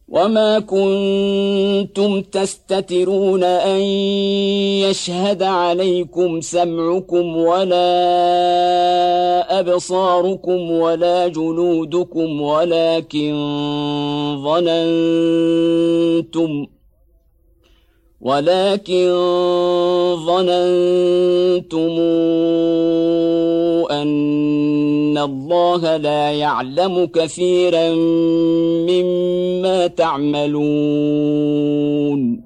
وما كنتم تستترون أن يشهد عليكم سمعكم ولا أبصاركم ولا جلودكم ولكن ظننتم أن الله لا يعلم كثيرا مما تعملون